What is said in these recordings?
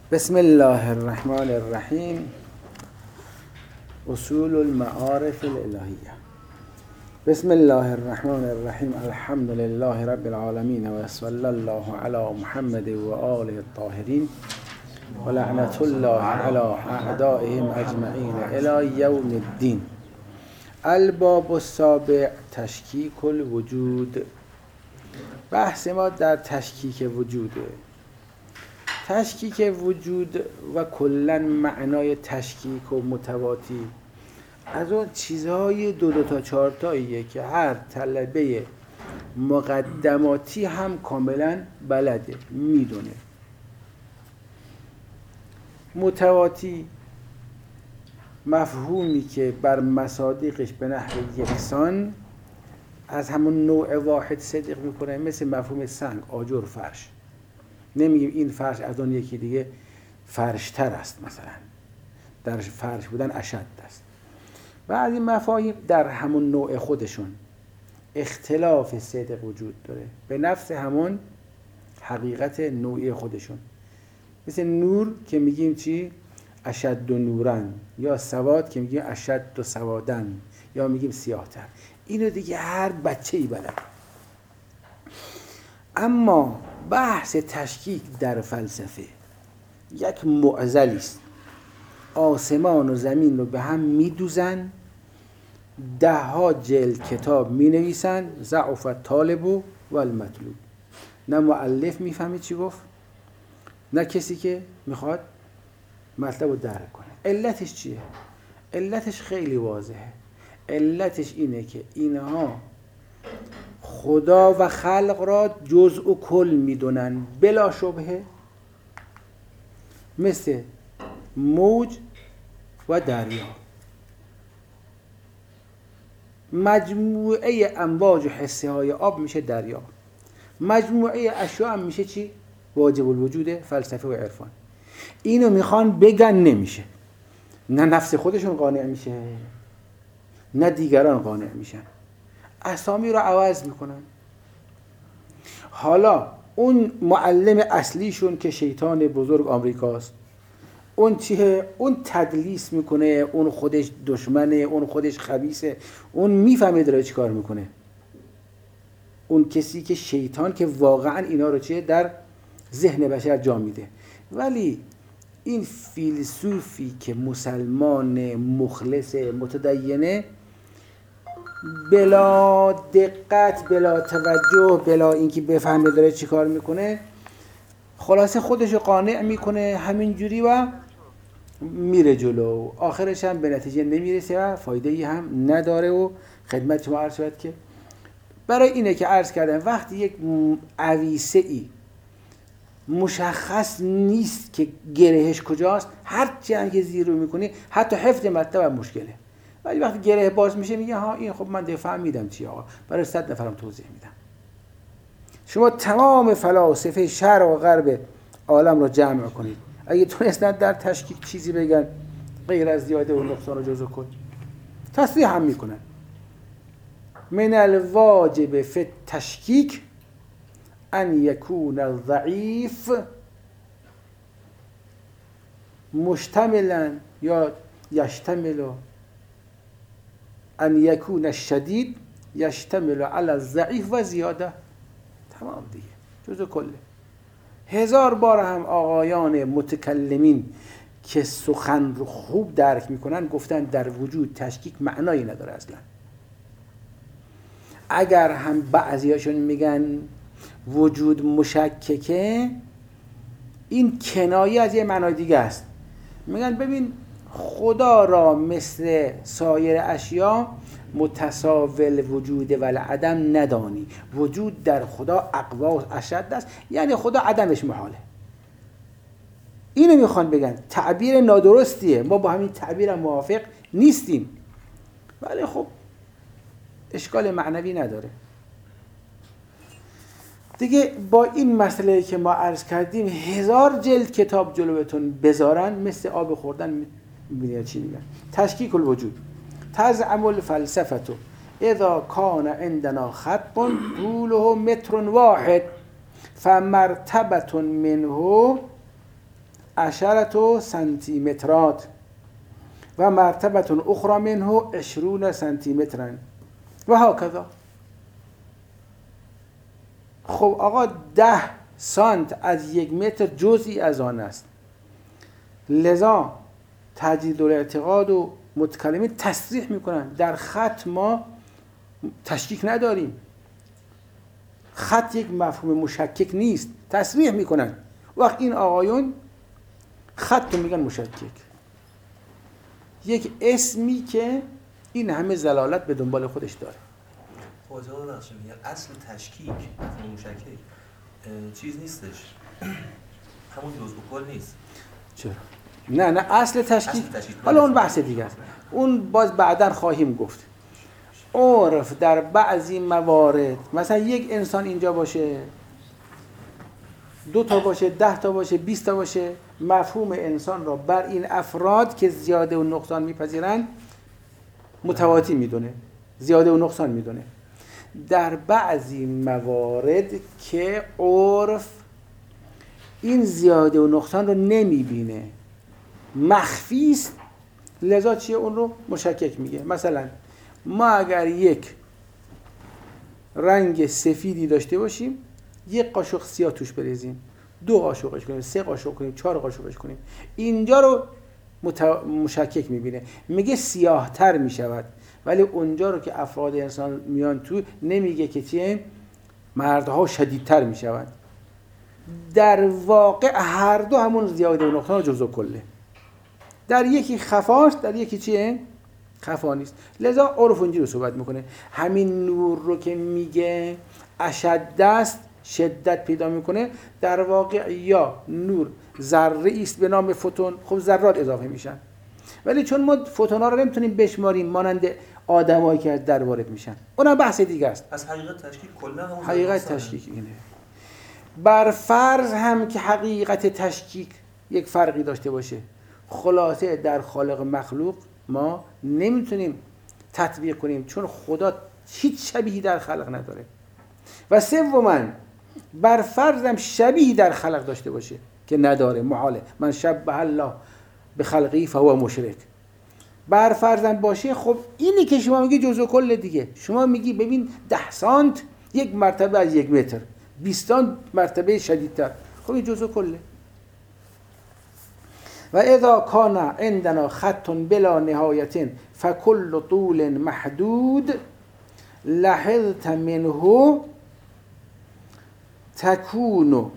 بسم الله الرحمن الرحیم. اصول المعارف الالهیه. بسم الله الرحمن الرحیم. الحمد لله رب العالمین و صلی الله علی محمد و آله الطاهرین و لعنت الله علی اعدائهم اجمعین الی یوم الدین. الباب السابع تشکیک الوجود. بحث ما در تشکیک وجوده. تشکیک وجود و کلن معنای تشکیک و متواتی از اون چیزهای دو تا چهارتاییه که هر طلبه مقدماتی هم کاملا بلده، میدونه. متواتی مفهومی که بر مصادیقش به نحو یکسان از همون نوع واحد صدق میکنه، مثل مفهوم سنگ، آجر، فرش. نمیگیم این فرش از اون یکی دیگه فرشتر است، مثلا در فرش بودن اشد است. بعضی مفاهیم در همون نوع خودشون اختلاف صدق وجود داره، به نفس همون حقیقت نوعی خودشون. مثل نور که میگیم چی؟ اشد و نورن، یا سواد که میگیم اشد و سوادن، یا میگیم سیاه‌تر. اینو دیگه هر بچه‌ای بلده. اما بحث تشکیک در فلسفه یک معضلی است. آسمان و زمین رو به هم میدوزن، 10 جلد کتاب مینویسن، ضعف الطالب و المطلوب. نه مؤلف میفهمه چی گفت، نه کسی که میخواد مطلب رو درک کنه. علتش چیه؟ علتش خیلی واضحه. علتش اینه که اینها خدا و خلق را جزء و کل میدونن بلا شبهه، مثل موج و دریا. مجموعه امواج و حصه های آب میشه دریا. مجموعه اشیاء هم میشه چی؟ واجب الوجود فلسفه و عرفان. اینو میخوان بگن، نمیشه. نه نفس خودشون قانع میشه، نه دیگران قانع میشن. اسامی رو عوض میکنن. حالا اون معلم اصلیشون که شیطان بزرگ آمریکاست، اون چیه؟ اون تدلیس میکنه، اون خودش دشمنه، اون خودش خبیثه، اون میفهمه داره چی کار میکنه. اون کسی که شیطان که واقعا اینا رو چیه در ذهن بشر جا میده. ولی این فیلسوفی که مسلمان مخلص متدینه، بلا دقت، بلا توجه، بلا اینکه بفهمه داره چی کار میکنه، خلاصه خودشو قانع میکنه همینجوری و میره جلو. آخرش هم به نتیجه نمیرسه و فایده‌ای هم نداره. و خدمت شما عرض شد که برای اینه که عرض کردم وقتی یک عویسه‌ای مشخص نیست که گرهش کجاست، هر چی هم که زیر رو میکنی حتی حفظ مطلب مشکله. ولی وقتی گره باز میشه میگه ها این خب من دیگه فهمیدم چی آقا، برای 100 نفرم توضیح میدم. شما تمام فلاسفه شرق و غرب عالم رو جمع کنید، اگه تونستن در تشکیک چیزی بگن غیر از زیاده و نقصان و جزء کل، تصریح هم میکنن. من الواجب فی التشکیک ان یکون الضعیف مشتملا یا یشتمل ان یکون الشدید یشتمل علی الضعیف و زیاده. تمام دیگه، جزء کله. 1000 بار هم آقایان متکلمین که سخن رو خوب درک میکنن گفتن در وجود تشکیک معنایی نداره اصلا. اگر هم بعضیاشون میگن وجود مشککه، این کنایه از یه معنای دیگه است. میگن ببین خدا را مثل سایر اشیا متساوی وجود و العدم ندانی. وجود در خدا اقوا و اشد است، یعنی خدا عدمش محاله. اینو میخوان بگن. تعبیر نادرستیه، ما با همین تعبیر موافق نیستیم، ولی خب اشکال معنوی نداره دیگه. با این مسئله که ما عرض کردیم 1000 جلد کتاب جلوتون بذارن، مثل آب خوردن میبینید چی میگن. تشکیک الوجود. تزعم الفلسفه اذا کان عندنا خط طوله متر واحد فمرتبه منه 10 سانتیمترات و مرتبه اخرى منه 20 سانتیمترا و هکذا. خب آقا 10 سانت از 1 متر جزئی از آن است. لذا تجدید الاعتقاد و متکلمین تصریح میکنن در خط ما تشکیک نداریم، خط یک مفهوم مشکک نیست، تصریح میکنن. وقت این آقایون خط رو میگن مشکک، یک اسمی که این همه زلالت به دنبال خودش داره. خواجه بخشیم میگه اصل تشکیک مفهوم مشکک چیز نیستش، همون جزء کل نیست. چرا؟ نه اصل تشکیک حالا اون بحث دیگه است، اون باز بعداً خواهیم گفت. عرف در بعضی موارد مثلا یک انسان اینجا باشه، 2 تا باشه، 10 تا باشه، 20 تا باشه، مفهوم انسان را بر این افراد که زیاده و نقصان میپذیرن متواتی میدونه، زیاده و نقصان میدونه. در بعضی موارد که عرف این زیاده و نقصان رو نمیبینه، مخفی است، لذا چیه اون رو مشکک میگه. مثلا ما اگر یک رنگ سفیدی داشته باشیم، یک قاشق سیاه توش بریزیم، 2 قاشقش کنیم، 3 قاشق کنیم، 4 قاشقش کنیم، اینجا رو مشکک میبینه، میگه سیاه تر میشود. ولی اونجا رو که افراد انسان میان تو نمیگه که چیه، مردها شدیدتر میشود. در واقع هر دو همون زیاده و نقصان جزء کله، در یکی خفاست، در یکی چیه؟ خفا نیست. لذا عرف اونجوری رو صحبت میکنه. همین نور رو که میگه اشد است، شدت پیدا میکنه، در واقع یا نور ذره است به نام فوتون، خب ذرات اضافه میشن، ولی چون ما فوتونا رو نمیتونیم بشماریم مانند آدمایی که در وارد میشن، اونم بحث دیگه است. از حقیقت تشکیک کلا همون حقیقت تشکیک اینه. بر فرض هم که حقیقت تشکیک یک فرقی داشته باشه، خلاصه در خالق مخلوق ما نمیتونیم تطبیق کنیم، چون خدا هیچ شبیهی در خلق نداره. و سوماً بر فرض هم شبیهی در خلق داشته باشه که نداره، محاله. من شبه الله به خلقی فهو مشرک. بر فرض هم باشه، خب اینی که شما میگی جزء کل دیگه. شما میگی ببین 10 سانت یک مرتبه از 1 متر، 20 سانت مرتبه شدیدتر، خب این جزء کله. و اذا کان عندنا خط بلا نهایت فکل طول محدود لاحظت منه تکون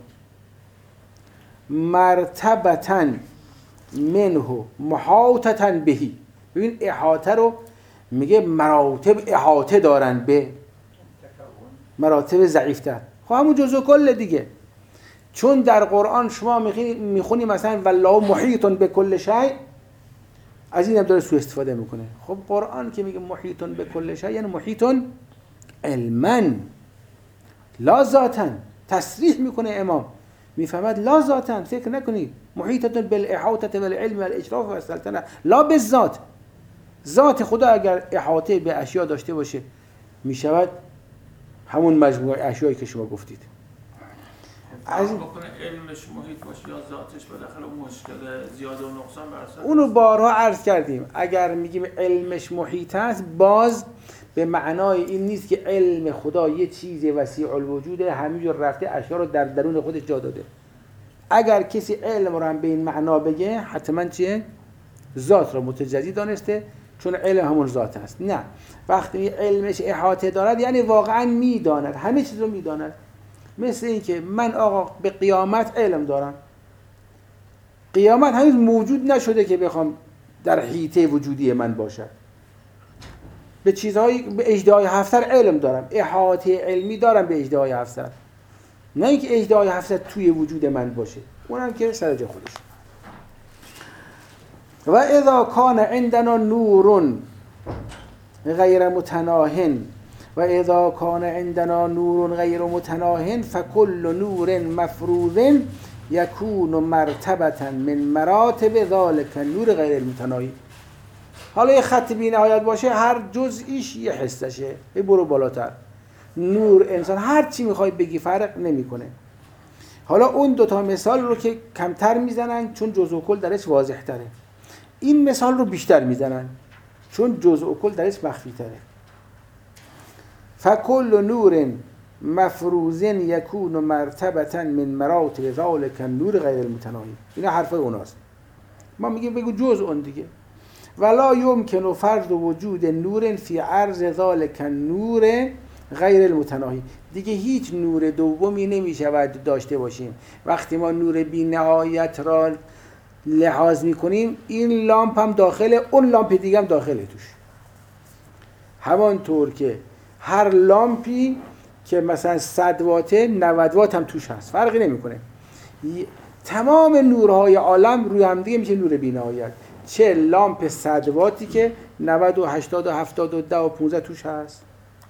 مرتبتا منه محاطتا بهی. ببین احاطه رو میگه مراتب احاطه دارن به مراتب ضعیفتر، خب همون جزء کل دیگه. چون در قرآن شما میخونی مثلا والله محیط بكل شیء، از این هم داره سوء استفاده میکنه. خب قرآن که میگه محیط بكل شیء یعنی محیط علما لا ذاتا. تصریح میکنه امام، میفهمد لا ذاتا، فکر نکنید محیطة بالاحاطه والعلم والاشراف والسلطنه لا بالذات. ذات خدا اگر احاطه به اشیاء داشته باشه میشود همون مجموعه اشیایی که شما گفتید. از بکنه علمش محیط باشه یا ذاتش بالاخره مشکل زیاده و نقصان برسه. اونو بارها عرض کردیم. اگر میگیم علمش محیط است، باز به معنای این نیست که علم خدا یه چیز وسیع الوجوده، همینجور رفته اشیاء رو در درون خودش جا داده. اگر کسی علم رو هم به این معنا بگه، حتما چیه؟ ذات رو متجزی دانسته، چون علم همون ذات است. نه، وقتی علمش احاطه دارد یعنی واقعا میداند، همه چیز رو میداند. مثل این که من آقا به قیامت علم دارم، قیامت هنوز موجود نشده که بخوام در حیطه وجودی من باشد. به چیزهای به اژدهای 7 علم دارم، احاطه علمی دارم به اژدهای 7، نه اینکه اژدهای 7 توی وجود من باشه، اونم که سر جای خودش. و اذا کان عندنا نور غیر متناهن و اذا کان عندنا نور غیر متناهن فکل نور مفروض یکون مرتبة من مراتب ذلك نور غیر متناهی. حالا یه خط بی نهایت باشه، هر جزئیش یه حسشه، برو بالاتر. نور انسان هر چی میخوای بگی فرق نمیکنه. حالا اون دوتا مثال رو که کمتر میزنن چون جزء و کل درش واضح تره، این مثال رو بیشتر میزنن چون جزء و کل درش مخفی تره. فکل نور مفروض یکون مرتبة من مراتب ذلک النور غیر المتناهی. اینا حرفای اوناست. ما میگیم بگو جزء اون دیگه. ولا یمکن فرض وجود نور فی عرض ذلک النور غیر المتناهی. دیگه هیچ نور دومی نمیشود داشته باشیم. وقتی ما نور بی نهایت را لحاظ میکنیم این لامپ هم داخله، اون لامپ دیگه هم داخله توش. همانطور که هر لامپی که مثلا 100 واته 90 وات هم توش هست، فرقی نمیکنه. تمام نورهای عالم روی هم دیگه میشه نور بی نهایت. چه لامپ 100 واتی که 90 و 80 و 70 و 10 و 15 توش هست،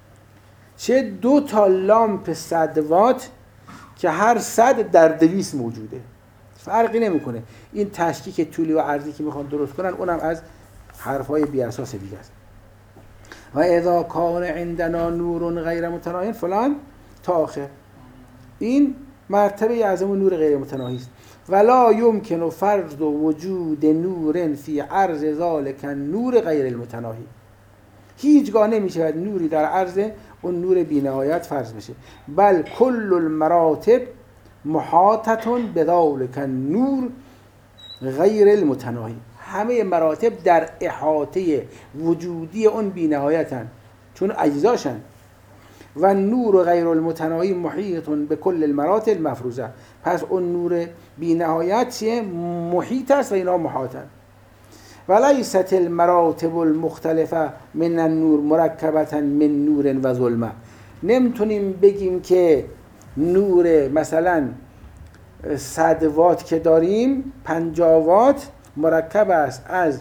چه 2 تا لامپ 100 وات که هر 100 در 200 موجوده، فرقی نمیکنه. این تشکیک طولی و عرضی که میخوان درست کنن اونم از حرفای بی اساس دیگه است. و اذا کان عندنا نور غیر متناهی فلان تا آخر، این مرتبه اعظم نور غیر متناهی است. ولا یمکن فرض وجود نور فی عرض ذلک النور غیر المتناهی. هیچگاه نمیشه نوری در عرض اون نور بی‌نهایت فرض بشه. بل کل المراتب محاطة بذلک النور غیر المتناهی. همه مراتب در احاطه وجودی اون بی‌نهایتن چون اجزاشن. و نور غیر المتناهی محیط به کل المراتب المفروضه. پس اون نور بی‌نهایت چیه؟ محیط است و اینا محاطن. ولیست المراتب المختلفه من النور مرکبه من نور و ظلمه. نمیتونیم بگیم که نور مثلا 100 وات که داریم 50 وات مرکب است از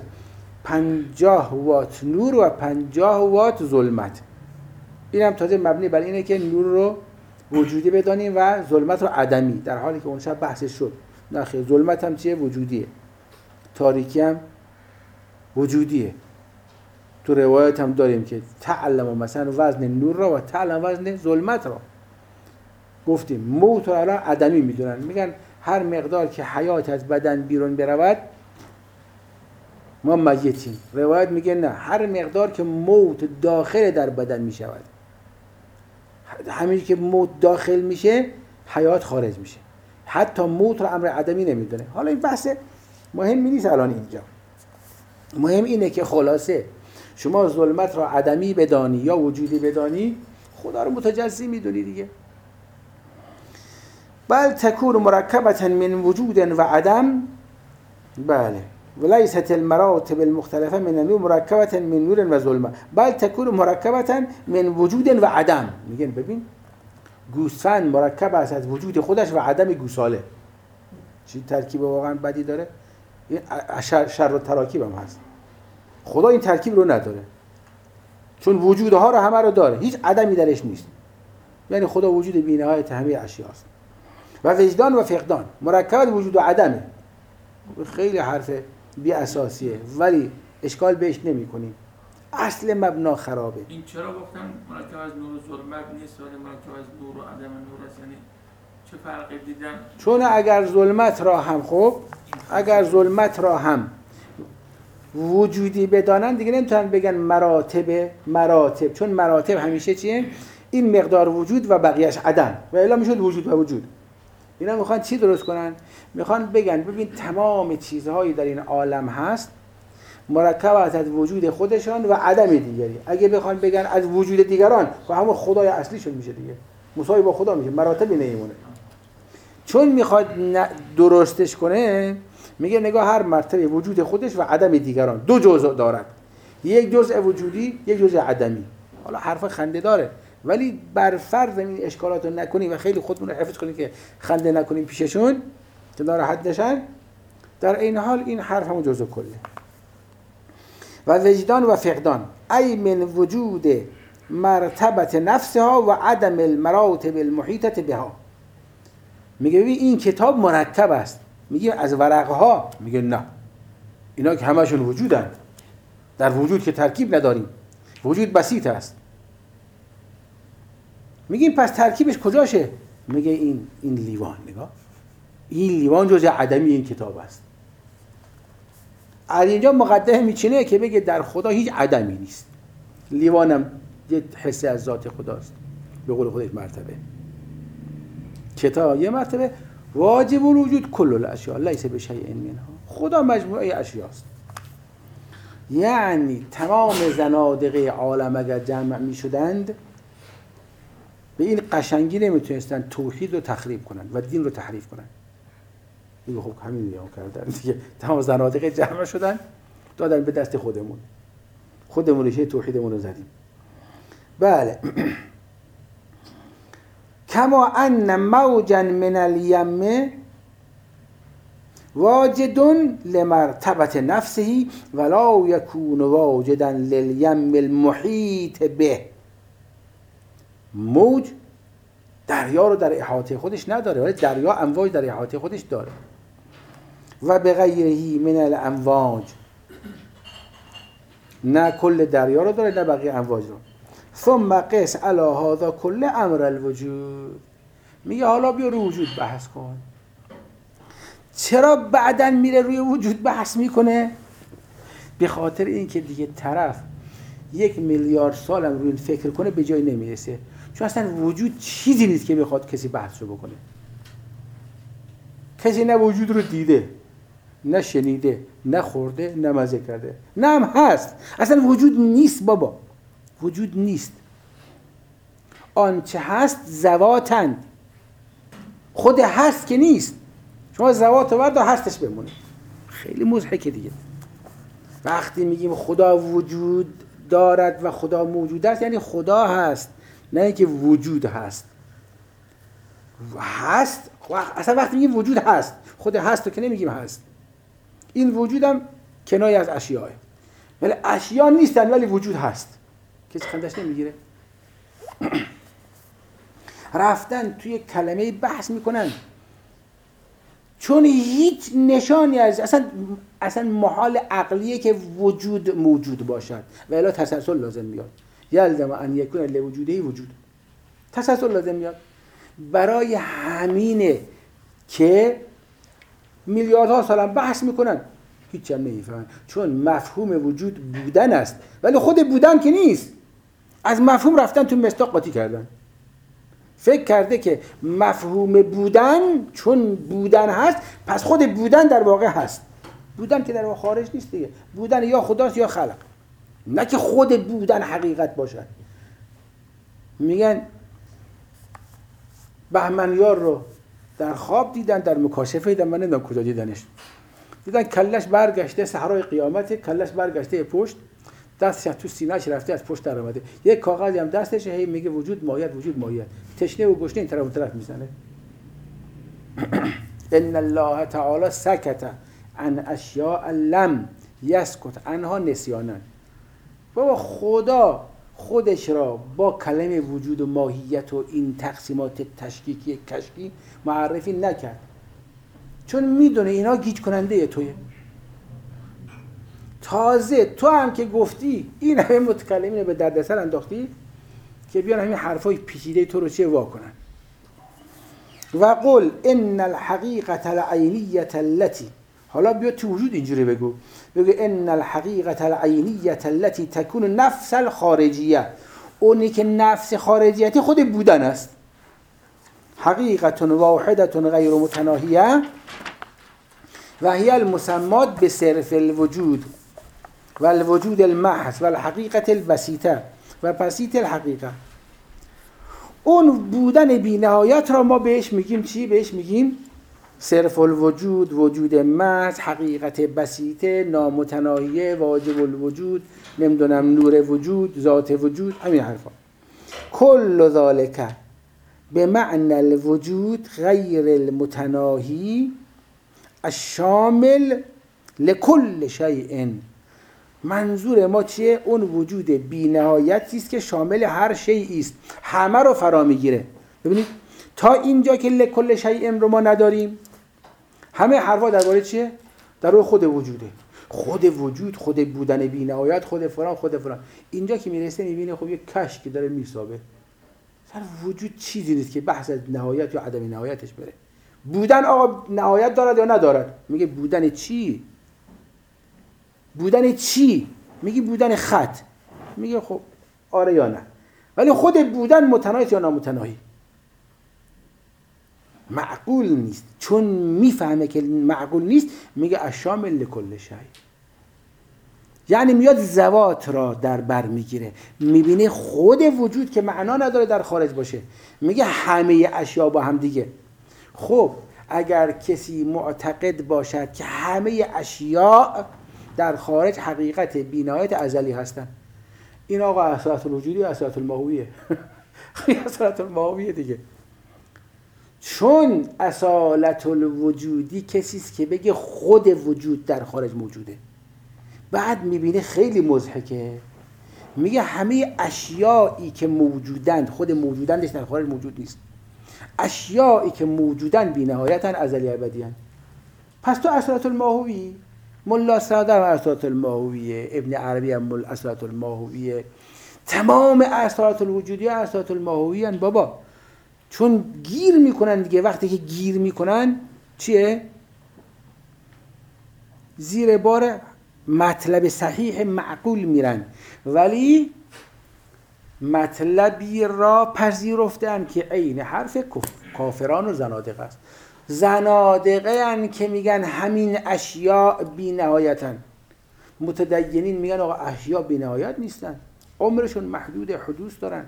50 وات نور و 50 وات ظلمت. این هم تازه مبنی بر اینه که نور رو وجودی بدانیم و ظلمت رو عدمی، در حالی که اون شب بحثش شد نه خیر، ظلمت هم چیه؟ وجودیه. تاریکی هم وجودیه. تو روایت هم داریم که تعلم مثلا وزن نور را و تعلم وزن ظلمت را. گفتیم موت رو الان عدمی میدونن، میگن هر مقدار که حیات از بدن بیرون برود ما میتیم. روایت میگه نه، هر مقدار که موت داخل در بدن میشود، همین که موت داخل میشه حیات خارج میشه. حتی موت رو امر عدمی نمیدونه. حالا این بحث مهمی نیست الان اینجا. مهم اینه که خلاصه شما ظلمت را عدمی بدانی یا وجودی بدانی، خدا رو متجزی میدونی دیگه. بل تکون مرکبة من وجود و عدم. بله. ولیست المراتب المختلفه من النور مرکبة من نور و ظلمه بل تکون مرکبة من وجود و عدم. میگن ببین گوسفند مرکب است از وجود خودش و عدم گوساله. چی ترکیب واقعا بدی داره؟ این شر و تراکیب هم هست. خدا این ترکیب رو نداره چون وجودها رو همه رو داره، هیچ عدمی درش نیست. یعنی خدا وجود بی‌نهایت همه اشیاء است. و وجدان و فقدان مرکب وجود و عدمه. خیلی حرف بی اساسیه ولی اشکال بهش نمی کنیم. اصل مبنا خرابه. این چرا گفتن مرکب از نور و ظلمت نیست ولی مرکب از نور و عدم نور است؟ یعنی چه فرقی دیدن؟ چون اگر ظلمت را هم اگر ظلمت را هم وجودی بدانن دیگه نمیتونن بگن مراتب چون مراتب همیشه چیه؟ این مقدار وجود و بقیهش عدم و الا میشد وجود و وجود. اینا میخوان چی درست کنن؟ میخوان بگن ببین تمام چیزهایی در این عالم هست مرکب است از وجود خودشان و عدم دیگری. اگه بخوان بگن از وجود دیگران و همون خدای اصلیشون میشه دیگه، مساوی با خدا میشه، مراتبی نمیمونه. چون میخواد درستش کنه میگه نگاه هر مرتبه وجود خودش و عدم دیگران دو جزء دارد، یک جزء وجودی یک جزء عدمی. حالا حرف خنده داره ولی بر فرض این اشکالات رو نکنیم و خیلی خودمون رو حفظ کنیم که خنده نکنیم پیششون که ناراحت نشن، در این حال این حرف همون جزء کله. و وجدان و فقدان ای من وجود مرتبت نفسها و عدم المراتب المحیطه بها. میگه ببین این کتاب مرکب است، میگه از ورقها، میگه نه اینا که همشون وجودن، در وجود که ترکیب نداریم، وجود بسیط است. میگیم پس ترکیبش کجاشه؟ میگه این لیوان، نگاه این لیوان جزء عدمی این کتاب است. از اینجا مقدمه میچینه که بگه در خدا هیچ عدمی نیست. لیوانم یه حصه از ذات خداست، به قول خودش مرتبه. کتاب یه مرتبه. واجب الوجود کل الاشیاء لیس بشیء منها. خدا مجموعه اشیاست. یعنی تمام زنادقه عالم اگر جمع می شدند به این قشنگی نمیتونستن توحید رو تخریب کنن و دین رو تحریف کنن. دیگه خب همین دیگه کردن دیگه. تمام زنادقه جمع شدن دادن به دست خودمون ریشه توحیدمون رو زدیم. بله. کما ان موجا من الیم واجد لمرتبة نفسه ولا يكون واجدا للیم المحیط به. موج دریا رو در احاطه خودش نداره، ولی دریا امواج در احاطه خودش داره. و به غیرهی من الامواج، نه کل دریا رو داره نه بقیه امواج رو. ثم قس علی هذا کل امر الوجود. میگه حالا بیا روی وجود بحث کن. چرا بعدن میره روی وجود بحث میکنه؟ به خاطر اینکه دیگه طرف 1 میلیارد سالم روی این فکر کنه به جای نمیرسه. چون اصلا وجود چیزی نیست که بخواد کسی بحث رو بکنه. کسی نه وجود رو دیده، نه شنیده، نه خورده، نه مزه کرده، نه هم هست. اصلا وجود نیست بابا. وجود نیست. آنچه هست ذواتن. خود هست که نیست. شما ذوات رو برد و هستش بمونه. خیلی مضحکه دیگه. وقتی میگیم خدا وجود دارد و خدا موجود است، یعنی خدا هست، نه اینکه وجود هست. هست اصلا وقتی میگیم وجود هست، خود هست رو که نمیگیم هست. این وجودم کنایه از اشیاء، ولی اشیاء نیستن ولی وجود هست. کسی خندش نمیگیره؟ رفتن توی کلمه بحث میکنن چون هیچ نشانی از اصلا محال عقلیه که وجود موجود باشد و الا تسلسل لازم میاد. یلزم ان یکون لوجوده وجود. تسلسل لازم میاد. برای همینه که میلیاردها سال بحث میکنن هیچ هم نمیفهمن، چون مفهوم وجود بودن است ولی خود بودن که نیست. از مفهوم رفتن تو مصداق قاطی کردن. فکر کرده که مفهوم بودن چون بودن هست پس خود بودن در واقع هست. بودن که در واقع خارج نیست دیگه. بودن یا خداست یا خلق، نه که خود بودن حقیقت باشد. میگن بهمنیار رو در خواب دیدن، در مکاشفه دیدن، من نمیدونم کجا دیدنش. دیدن کلش برگشته، صحرای قیامت، کلش برگشته پشت، دستش تو سینه‌اش رفته از پشت در اومده. یک کاغذی هم دستشه، هی میگه وجود ماهیت، وجود ماهیت. تشنه و گشنه این طرف اون طرف میزنه. ان الله تعالی سکت عن اشیاء لم یسکت عنها نسیانا. بابا خدا خودش را با کلمه وجود و ماهیت و این تقسیمات تشکیکی کشکی معرفی نکرد، چون میدونه اینا گیج کننده تویه. تازه تو هم که گفتی این همه متکلمین به دردسر انداختی که بیان همین حرفای پیچیده تو رو چه وا کنن. و قل ان الحقیقة العینیة التي، حالا بیا تو وجود اینجوری بگو ان الحقیقة العینیة التي تكون نفس الخارجیه. اونی که نفس خارجیتی خود بودن است. حقیقت واحدة غیر متناهیه و هی المسمات بصرف الوجود و الوجود المحض و الحقیقت البسیطه و بسیط الحقیقه. اون بودن بی نهایت را ما بهش میگیم چی؟ بهش میگیم صرف الوجود، وجود محض، حقیقت بسیطه، نامتناهیه، واجب الوجود، نمیدونم نور وجود، ذات وجود، همین حرفا. کل ذالک به معنی الوجود غیر المتناهی الشامل لکل شیء. منظور ما چیه؟ اون وجود بی نهایتی است که شامل هر شیئی است، همه رو فرا میگیره. ببینید تا اینجا که لکل شیء رو ما نداریم، همه حرفا درباره چیه؟ در روی خود وجوده. خود وجود، خود بودن بی نهایت، خود فلان، خود فلان. اینجا که میرسه میبینه خب یک کشکی داره میسابه. سر وجود چیزی نیست که بحث از نهایت یا عدم نهایتش بره. بودن آقا نهایت دارد یا ندارد؟ میگه بودن چی؟ بودن چی؟ میگه بودن خط. میگه خب آره یا نه. ولی خود بودن متناهی یا نامتناهی؟ معقول نیست. چون میفهمه که معقول نیست میگه الشامل لکل شیء. یعنی میاد ذوات را در بر میگیره، میبینه خود وجود که معنا نداره در خارج باشه، میگه همه اشیا با هم دیگه. خب اگر کسی معتقد باشد که همه اشیا در خارج حقیقت بی‌نهایت ازلی هستن، این آقا اصالت الوجودی و اصالت الماهویه. اصالت الماهویه دیگه. چون اصالت الوجودی کسی است که بگه خود وجود در خارج موجوده، بعد میبینه خیلی مضحکه، میگه همه اشیایی که موجودند، خود موجودندش در خارج موجود نیست، اشیایی که موجودند بی نهایتن، ازلی ابدیان. پس تو اصالت الماهوی، ملا صدر اصالت الماهویه، ابن عربی هم اصالت الماهویه، تمام اصالت الوجودی اصالت الماهویان بابا. چون گیر میکنن دیگه. وقتی که گیر میکنن چیه؟ زیر بار مطلب صحیح معقول میرن، ولی مطلبی را پذیرفتن که عین حرف کافران و زنادقه است. زنادقه هن که میگن همین اشیاء بی نهایتن. متدینین میگن آقا اشیاء بی نهایت نیستن، عمرشون محدود، حدوث دارن.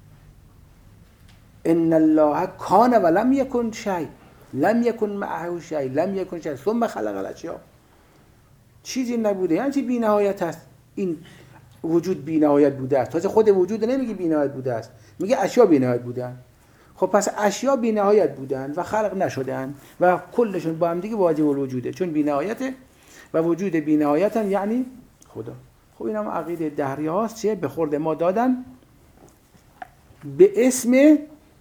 ان الله کان و لم یکن شیء، لم یکن معه شیء، لم یکن شیء ثم خلق الاشیاء. چیزی نبوده یعنی چی بی نهایت است؟ این وجود بی نهایت بوده است. تازه خود وجود نمیگه بی نهایت بوده است، میگه اشیاء بی نهایت بودن. خب پس اشیاء بی نهایت بودن و خلق نشدن و کلشون با هم دیگه واجب الوجوده، چون بی نهایته و وجود بی نهایتن یعنی خدا. خب این هم عقیده دهری هاست. چه به خورد ما دادن به اسم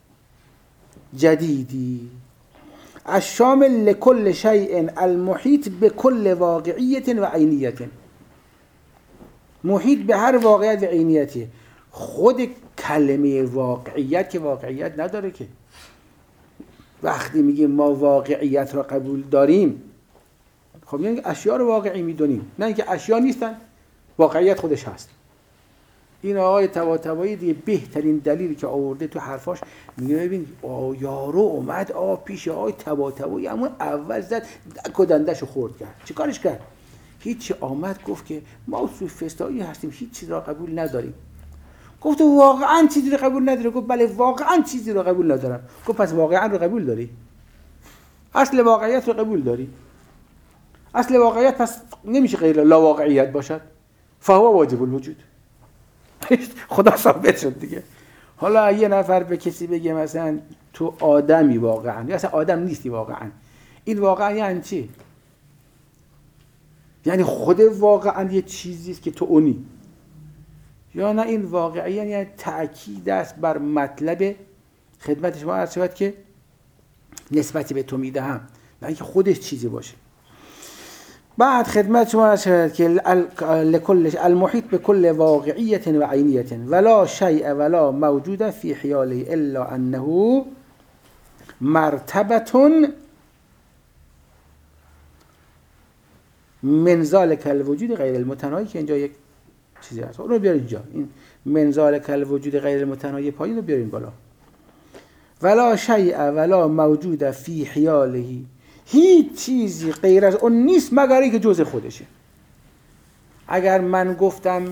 جدیدی، الشامل لكل شيء المحيط بكل واقعیت و عینیت. محیط به هر واقعیت و عینیتی. خود کلمه واقعیت که واقعیت نداره که. وقتی میگیم ما واقعیت را قبول داریم، خب یعنی اشیاء رو واقعی میدونیم، نه اینکه اشیاء نیستن، واقعیت خودش هست. این آقای طباطبایی دیگه بهترین دلیلی که آورده تو حرفاش، میگه ببین یارو اومد پیش آقای طباطبایی همون اول زد کدندشو خورد کرد. چی کارش کرد؟ هیچی. آمد گفت که ما سوفسطایی هستیم، هیچ چیز را قبول نداریم. گفت واقعا چیزی رو قبول نداری؟ گفت بله واقعا چیزی رو قبول ندارم. گفت پس واقعا رو قبول داری؟ اصل واقعیت رو قبول داری؟ اصل واقعیت پس نمیشه غیر لا واقعیت باشد، فهو واجب الوجود. خدا ثابت شد دیگه. حالا یه نفر به کسی بگه مثلا تو آدمی واقعا، یا اصلا آدم نیستی واقعا، این واقعا یعنی چی؟ یعنی خود واقعا یه چیزی است که تو اونی، یا نه این واقعی یعنی تأکید است بر مطلب خدمت شما عرض شود که نسبتی به تو میدهم، نه اینکه خودش چیزی باشه. بعد خدمت شما عرض شود که لکلش المحیط به کل واقعیت و عینیت ولا شیء ولا موجود فی حیاله الا انه مرتبه من ذلک الوجود غیر المتناهی، که اینجا یک چیزی هست، اون رو بیارین اینجا. این من ذلک الوجود غیر المتناهی پایین رو بیارین بالا. ولا شیء ولا موجود فی حیاله، هیچ چیزی غیر از اون نیست مگر اینکه جزء خودشه. اگر من گفتم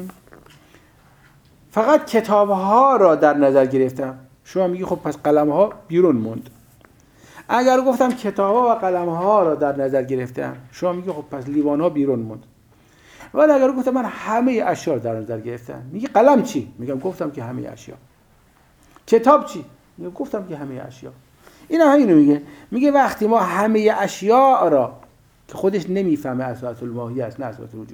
فقط کتاب‌ها را در نظر گرفتم، شما میگی خب پس قلم‌ها بیرون موند. اگر گفتم کتاب‌ها و قلم‌ها را در نظر گرفتم، شما میگی خب پس لیوان‌ها بیرون موند. ولی اگر گفتم من همه اشیا رو در نظر گرفتم، میگی قلم چی؟ میگم گفتم که همه اشیا. کتاب چی؟ میگم گفتم که همه اشیا. این همینو میگه. میگه وقتی ما همه اشیاء را که خودش نمیفهمه اصالت الماهی است نه اصالت الوجود،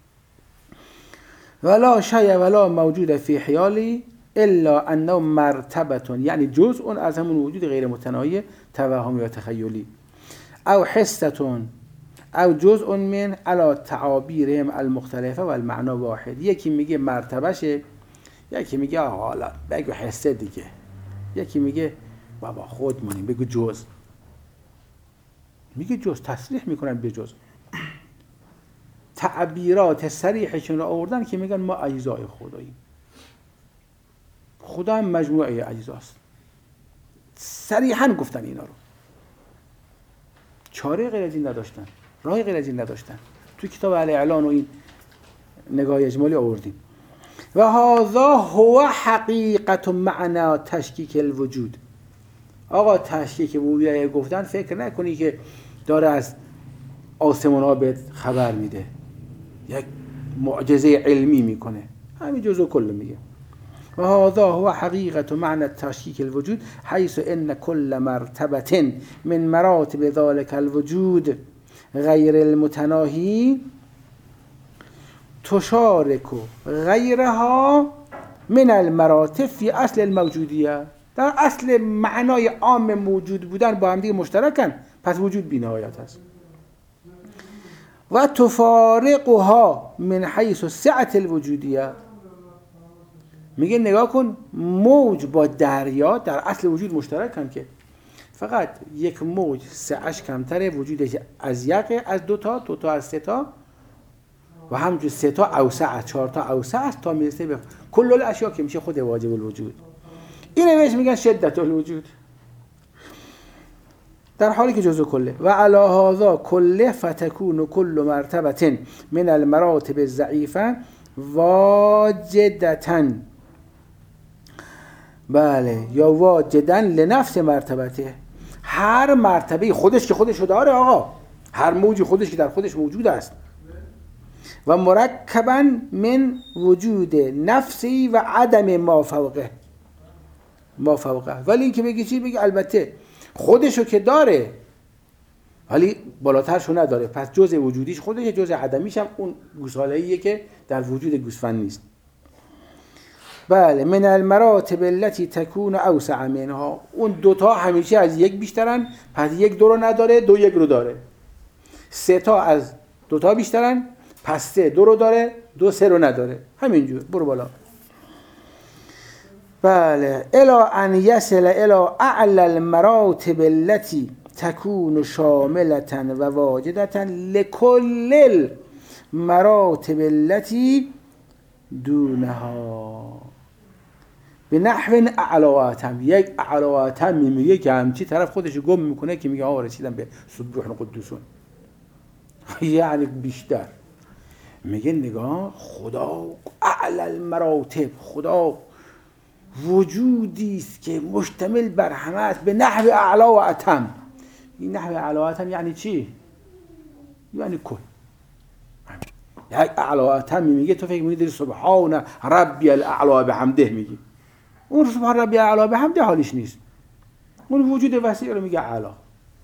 ولا شیء ولا موجود فی حیالی الا انه مرتبه، یعنی جزء از همون وجود غیر متناهی توهمی و تخیلی، او حسه او جزء من علی تعابیرهم المختلفه و المعنى واحد. یکی میگه مرتبهشه، یکی میگه حالا بگو حسه دیگه، یکی میگه بابا خودمونیم بگو جزء. میگه جز، تصریح میکنن به جز. تعبیرات صریحشون رو آوردن که میگن ما اجزای خداییم، خدا هم مجموعه اجزاست. صریحاً گفتن اینا رو، چاره غیر از این نداشتن، راه غیر از این نداشتن. تو کتاب الاعلان و این نگاه اجمالی آوردیم. و هذا هو حقیقت معنی تشکیک الوجود. آقا تشکیک وجود گفتن فکر نکنی که داره از آسمان ها بهت خبر میده، یک معجزه علمی میکنه، همین جزء کل میگه. و هذا هو حقیقت معنی تشکیک الوجود حیث ان كل مرتبه من مراتب ذلك الوجود غیر المتناهی تشارک غیرها من المراتب فی اصل الموجودیه. در اصل معنای عام موجود بودن با هم دیگه مشترکن، پس وجود بی نهایت است. و تفارقها من حیث سعت الوجودیه. میگه نگاه کن، موج با دریا در اصل وجود مشترکن، که فقط یک موج سعش کمتره، وجودش از یک از دوتا از سه تا، و همچنین سه تا اوسع، چهار تا اوسع است تا میرسه به کل الاشیاء که میشه خود واجب الوجود. اینو بهش میگن شدت الوجود، در حالی که جزء کله. و علی هذا کله فتكون كل مرتبه من المراتب الضعیفه واجدة، بله، یا واجدا لنفس مرتبته. هر مرتبه خودش که خودشو داره آقا، هر موجی خودش که در خودش موجود است. و مرکبا من وجود نفسی و عدم ما فوقه. ولی این که بگی چی؟ بگی البته خودشو که داره ولی بالاترشو نداره، پس جزء وجودیش خودشه، جزء عدمیش هم اون گوساله‌ایه که در وجود گوسفند نیست. بله، من المراتب التي تكون اوسع منها. اون دوتا همیشه از یک بیشترن، پس یک دو رو نداره، دو یک رو داره. سه تا از دوتا بیشترن، پس سه دو رو داره، دو سه رو نداره. همینجور برو بالا. بله، الا ان يصل الى اعلى المراتب التي تكون شاملة و واجدة لكل المراتب التي دونها به نحو اعلاواتم. یک اعلاواتم میگه که همچی طرف خودش گم میکنه که میگه آقا رسیدم به سبوح قدوسون، یعنی بیشتر. میگه نگاه، خدا اعلی المراتب، خدا وجودی است که مشتمل بر همه است به نحو اعلا و اتم. این نحو اعلا و اتم یعنی چی؟ یعنی کل. یک اعلا و اتم میگه تو فکر می‌کنی سبحان ربی الاعلا بحمده میگی، اون سبحان ربی الاعلا بحمده حالیش نیست، اون وجود وسیع رو میگه اعلا.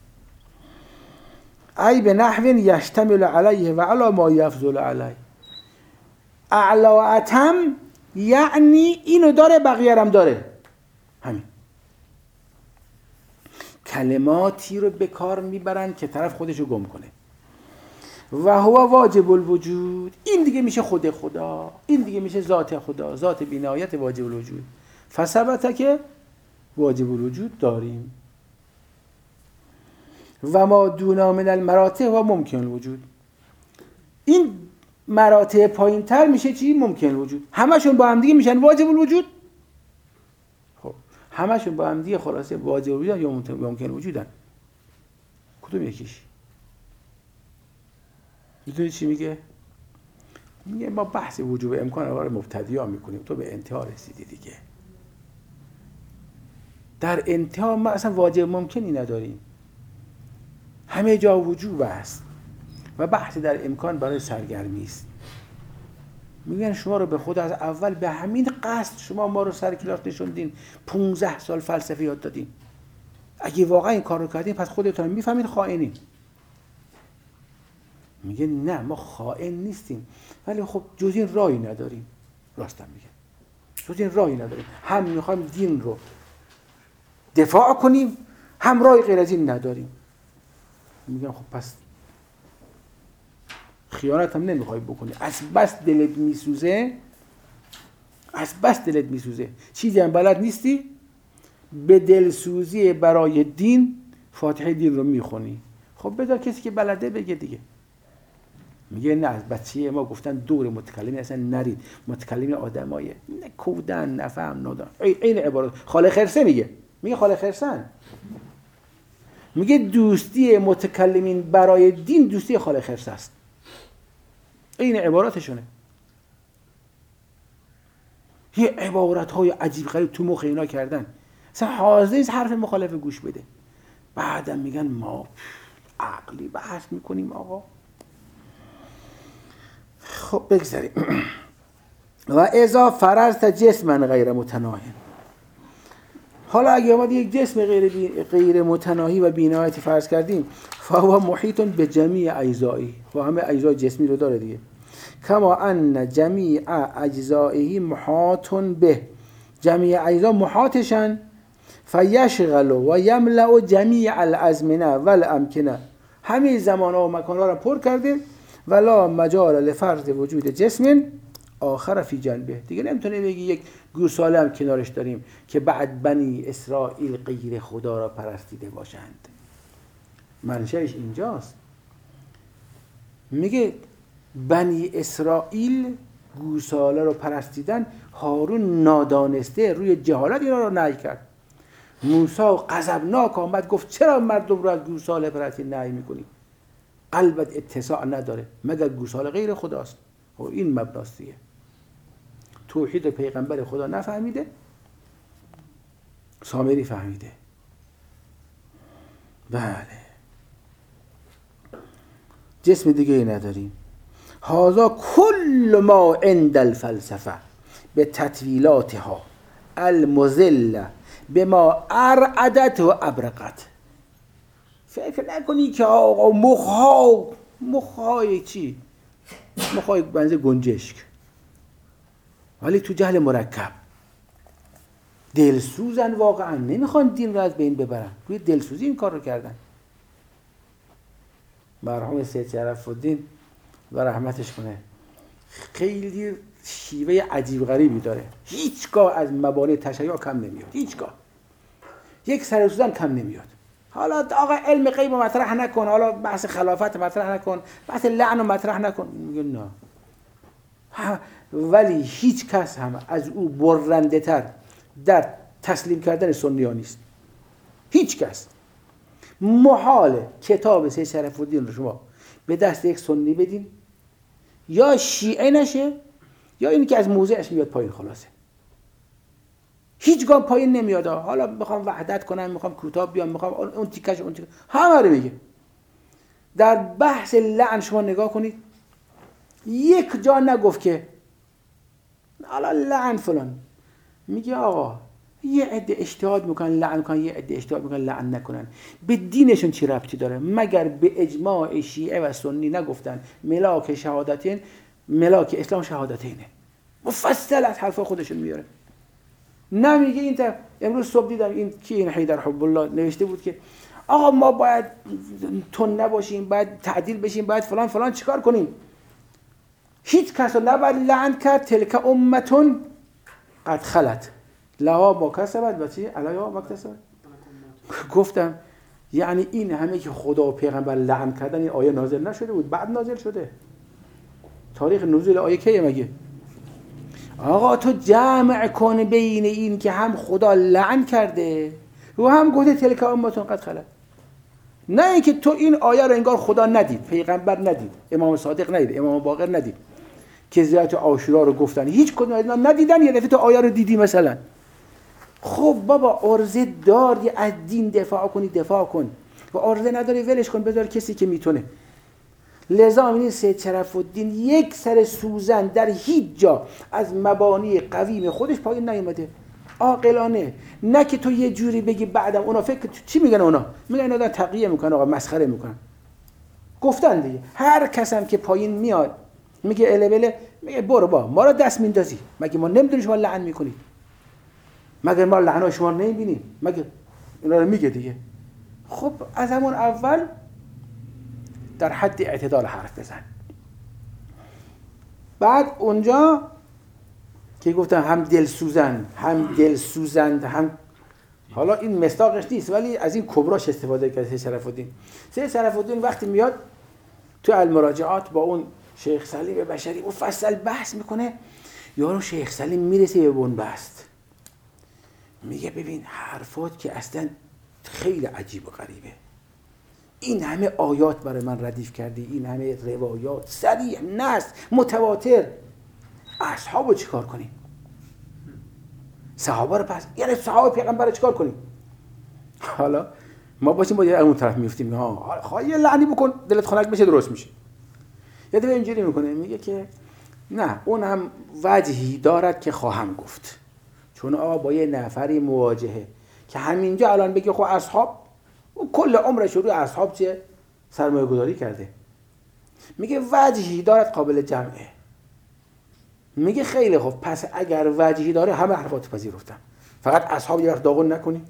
ای به نحو یشتمل علیه و علی ما یفضل علیه. اعلا و اتم یعنی اینو داره بقیه هم داره. همین کلماتی رو به کار میبرن که طرف خودشو گم کنه. و هو واجب الوجود، این دیگه میشه خود خدا، این دیگه میشه ذات خدا، ذات بی‌نهایت واجب الوجود. فثبت که واجب الوجود داریم. و ما دونا من المراتب و ممکن الوجود. این مراتب پایین تر میشه چی؟ ممکن الوجود. همشون با هم دیگه میشن واجب الوجود. خب همشون با هم دیگه خلاصه واجب الوجود یا ممکن الوجودن. کدوم یکیش؟ میدونی چی میگه؟ میگه ما بحث وجوب امکان رو مبتدیا میکنیم، تو به انتها رسیدی دیگه. در انتها ما اصلا واجب ممکنی نداریم، همه جا وجوب است و بحث در امکان برای سرگرمی است. میگن شما رو به خود از اول به همین قصد شما ما رو سر کلاس نشوندین، 15 سال فلسفه یاد دادین. اگه واقعا این کار رو کردین پس خودتون میفهمین خائنین. میگه نه ما خائن نیستیم، ولی خب جز این راهی نداریم. راستم میگه جز این راهی نداریم، هم میخوایم دین رو دفاع کنیم، هم راهی غیر از این نداریم. میگم خب پس خیانت هم نمیخوای بکنی، از بس دلت میسوزه، از بس دلت میسوزه، چیزی هم بلد نیستی، به دلسوزی برای دین فاتحه دین رو میخونی، خب بذار کسی که بلده بگه دیگه. میگه نه، از بچه ما گفتن دور متکلمین اصلا نرید، متکلمین آدمای کودن، نفهم، نادان. این عبارت خاله خرسه میگه خاله خرسن، میگه دوستی متکلمین برای دین دوستی خاله خرسه است. این عباراتشونه. یه عبارت‌های عجیب غریب تو مخ اینا کردن، اصلا حاضر نیست حرف مخالف گوش بده. بعدم میگن ما عقلی بحث میکنیم آقا. خب بگذاریم. و اذا فرضت جسما غیر متناهی، حالا اگه ما یک جسم غیر متناهی و بی‌نهایتی فرض کردیم، فهو محیط به جمیع اجزایی، و همه اجزای جسمی رو داره دیگه. کما ان جمیع اجزائه محاط به، جمیع اجزا محاطشن، فیشغل و یملأ جمیع الازمنه والامکنه، همه زمان‌ها و مکان‌ها رو پر کرده، ولا مجال لفرض وجود جسم آخر فی جنبه. دیگه نمیتونه بگی یک گوساله هم کنارش داریم که بعد بنی اسرائیل غیر خدا را پرستیده باشند. منشأش اینجاست. میگه بنی اسرائیل گوساله رو پرستیدن، هارون نادانسته روی جهالت اینا رو نهی کرد. موسی غضبناک آمد گفت چرا مردم رو از گوساله پرستی نهی میکنی؟ قلبت اتساع نداره مگر گوساله غیر خداست. و این مبناست دیگه. توحید پیغمبر خدا نفهمیده، سامری فهمیده. بله، جسم دیگه ای نداریم. هذا کل ما عند الفلسفه به تطویلاتها المذله بما ارعدت و ابرقت. فکر نکنی که آقا مخهای چی؟ مخهای بنزه گنجشک، ولی تو جهل مرکب. دلسوزن، واقعا نمیخوان دین رو از بین ببرن، روی دلسوزی این کار رو کردن. مرحوم سید شرف‌الدین و رحمتش کنه خیلی شیوه عجیب غریبی داره، هیچگاه از مبانی تشیع کم نمیاد، هیچگاه یک سر سوزن کم نمیاد. حالا آقا علم غیب مطرح نکن، حالا بحث خلافت مطرح نکن، بحث لعن مطرح نکن، میگه نه. ولی هیچ کس هم از او برنده تر در تسلیم کردن سنیان نیست. هیچ کس. محاله کتاب سید شرف‌الدین رو شما به دست یک سنی بدین، یا شیعه نشه یا اینی که از موضعش میاد پایین. خلاصه هیچگاه پایین نمیاد. حالا میخوام وحدت کنم، میخوام کتاب بیام، میخوام اون تیکش اون تیکش، همه رو میگه. در بحث لعن شما نگاه کنید، یک جا نگفت که حالا لعن فلان. میگه آقا یه عده اجتهاد میکنن لعن کنن، یه عده اجتهاد میکنن لعن نکنن. به دینشون چی ربطی داره؟ مگر به اجماع شیعه و سنی نگفتن ملاک شهادتین، ملاک اسلام شهادتینه؟ مفصل از حرف خودشون میاره. نمیگه این امروز صبح دیدم این کی، این حیدر حب الله نوشته بود که آقا ما باید تون نباشیم، باید تعدیل بشیم، باید فلان فلان. چیکار کنیم؟ هیچ کس رو نباید لعن کرد. تلک امتون قد خلت لها ما کسبت و چی علیها ما کسبت. گفتم یعنی این همه که خدا و پیغمبر لعن کردن، این آیه نازل نشده بود؟ بعد نازل شده. تاریخ نزول آیه کیه مگه؟ آقا تو جمع کن بین این که هم خدا لعن کرده و هم گفته تلک امتون قد خلت. نه اینکه تو این آیه رو انگار خدا ندید، پیغمبر ندید، امام صادق ندید، امام باقر ندید که زیارت عاشورا رو گفتن. هیچ کدوم اینا ندیدن، یه دفعه تو آیه رو دیدی مثلا. خب بابا عرضه داری از دین دفاع کنی، دفاع کن. و عرضه نداری ولش کن، بذار کسی که میتونه. لذا می‌بینید سید شرف‌الدین یک سر سوزن در هیچ جا از مبانی قویم خودش پایین نیومده. عاقلانه. نه که تو یه جوری بگی بعدم اونا فکر چی میگن؟ اونا میگن اینا دارن تقیه میکنن، آقا مسخره میکنن. گفتن دیگه هر کسم که پایین میاد میگه البله، میگه برو با ما رو دست میندازی، مگه ما نمیدونیم شما لعن میکنید؟ مگر ما لعنای شما رو نمیبینیم؟ مگه اینا رو میگه دیگه. خب از همون اول در حد اعتدال حرف بزن. بعد اونجا که گفتن هم دل سوزند هم حالا این مصداقش نیست ولی از این کبراش استفاده کرده سید شرف الدین وقتی میاد تو المراجعات با اون شیخ سلیم بشری اون فصل بحث میکنه، یارو شیخ سلیم میرسه به بنبست، میگه ببین حرفات که اصلا خیلی عجیب و غریبه، این همه آیات برای من ردیف کردی، این همه روایات صریح نص متواتر، اصحابو چیکار کنیم؟ صحابه رو پس یعنی صحابه پیغمبر رو چیکار کنیم؟ حالا ما باشیم با اون طرف میفتیم، ها یه لعنی بکن دلت خنک بشه درست میشه. یه دفعه اینجوری میکنه میگه که نه اون هم وجهی دارد که خواهم گفت، چون آقا با یه نفری مواجهه که همینجا الان بگه خب اصحاب و کل عمرش روی اصحاب چه سرمایه گذاری کرده، میگه وجهی دارد قابل جمعه. میگه خیلی خوب پس اگر وجهی داره همه حرفات پذیرفتم، فقط اصحاب یه وقت داغون نکنی.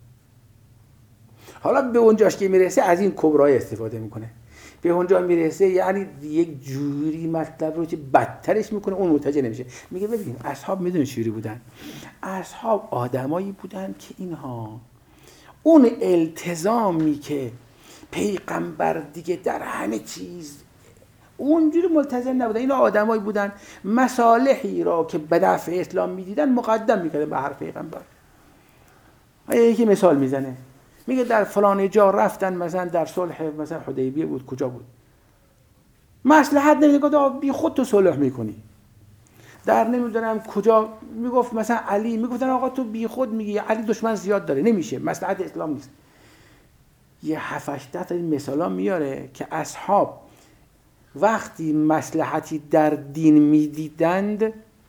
حالا به اونجاش که میرسه از این کبرای استفاده میکنه، به اونجا میرسه یعنی یک جوری مطلب رو که بدترش میکنه اون متوجه نمیشه. میگه ببین اصحاب میدونه چجوری بودن؟ اصحاب آدمایی بودن که اینها اون التزامی که پیغمبر دیگه در همه چیز اونجوری ملتزم نبودن، اینا آدمایی بودن مصالحی را که به نفع اسلام میدیدن مقدم میکردن به حرف پیغمبر. یکی مثال میزنه میگه در فلان جا رفتن، مثلا در صلح مثلا حدیبیه بود، کجا بود، مصلحت نمیده گفت بی خود تو صلح میکنی، در نمیدونم کجا میگفت مثلا علی میگفتن آقا تو بی خود میگی، علی دشمن زیاد داره نمیشه، مصلحت اسلام نیست. یه 7-8 تا این مثالا میاره که اصحاب وقتی مصلحتی در دین میدیدند